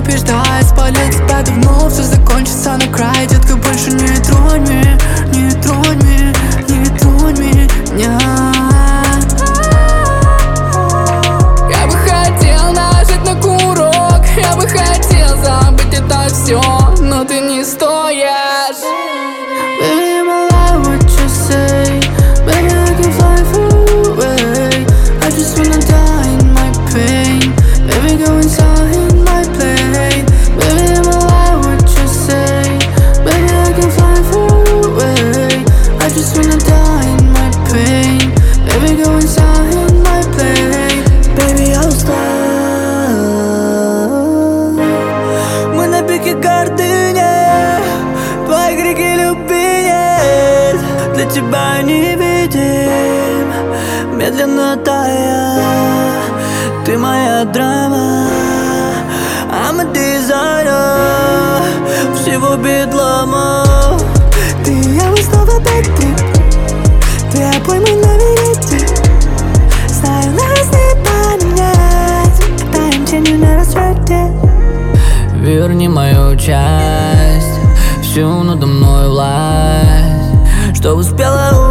побеждает, спалит тебя давно, все закончится на край. Детка, больше не тронь меня, не тронь меня, не тронь меня. Я бы хотел нажать на курок, я бы хотел забыть это все, но ты не стоишь. Baby, I'm alive, what you say. Baby, I can fly far away. I just wanna die in my pain. Baby, go inside my plane. Baby, I'm alive, what you say. Baby, I can fly far away. I just wanna die in my pain. Baby, go inside my plane. Baby, я устал. Мы на пике гордыни, твои крики любви нет. Для тебя не видим, медленно тая. Ты моя драма, I'm a designer всего бедлама. Ты и я, мы снова бэк-трип. Ты обои, мы на верите. Знаю, нас не поменять. Таем тенью на рассвете. Верни мою часть, всю надо мной власть, что успела